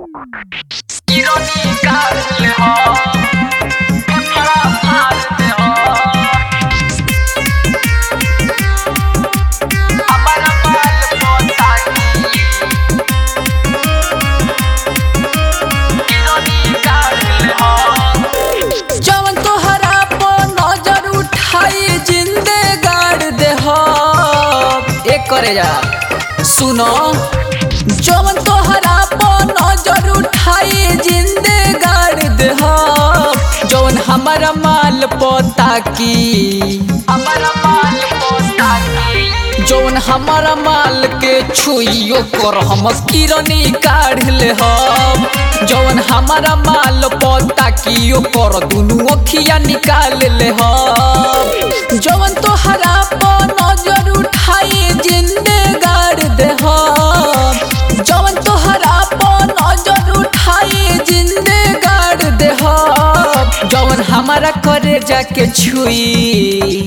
करे जा सुनो जवन तोहरा पर नजर उठाई जिंदे गाड़ दे जवन हमारा माल पोता की जवन हमारा माल के छुइयो कर हम किरनी काढ़ ले जवन हमारा माल पोता की कर दुनू अखिया निकाल ले जवन तोहरा पर नजर उठाई जिंदे गाड़ दे जवन तोहरा पर नजर उठाई जिंदे गाड़ दे जवन हमारा करे जाके छुई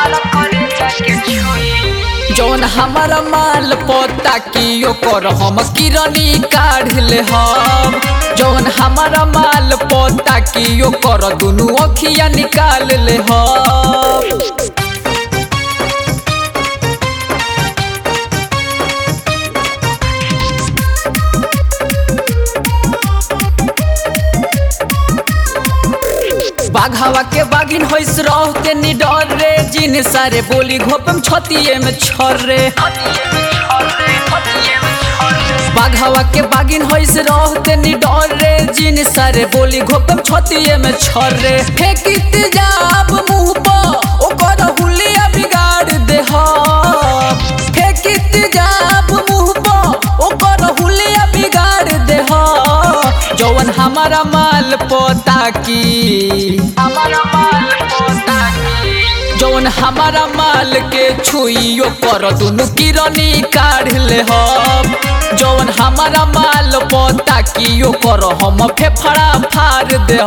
जवन हमारा माल पोता की कर हम किरनी काढ़ ले जवन हमारा माल पोता की कर दुनू अखिया निकाल ले बाघावा के बागिन होइस रहते निडर रे जिन सारे बोली घोपम छतिए में छर रे बाघावा के बागिन होइस रहते निडर रे जिन सारे बोली घोपम छतिए में छर रे फेंकित जाब मुंह पर ओकर हुलिया बिगाड़ दे फेंकित जाब मुंह पर ओकर हुलिया बिगाड़ दे जवन हमारा माल पोता की जवन हमारा माल के छुइयो कर दुनू किरनी काढ़ ले जवन हमारा माल पोता की कर हम फेफड़ा फाड़ दे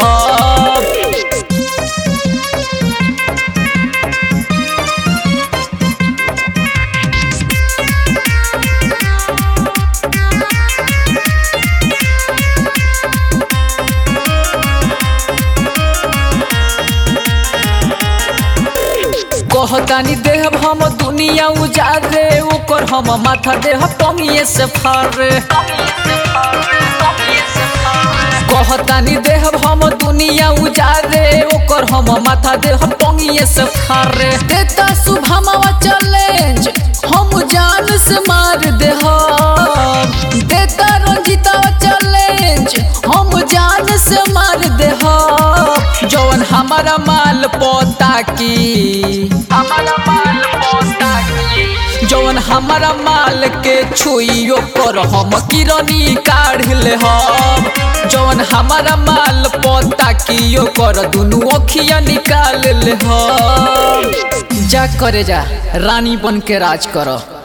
कहतानी देहब हम दुनिया उजाड़ रे ओकर हम माथा देह टंगिए से फाड़ रे कहतानी देहब हम दुनिया उजाड़ रे ओकर हम माथा देह टंगिए से फाड़ रे देता शुभमवा चैलेंज हम जान से मार दे देता रंजिता चैलेंज हम जान से मार दे जवन हमारा माल पोता की जवन हमारा माल के छुइयो कर हम किरनी काढ़ ले जवन हमारा माल पोता की कर दुनू अखिया निकाल ले जा करे जा रानी बन के राज कर।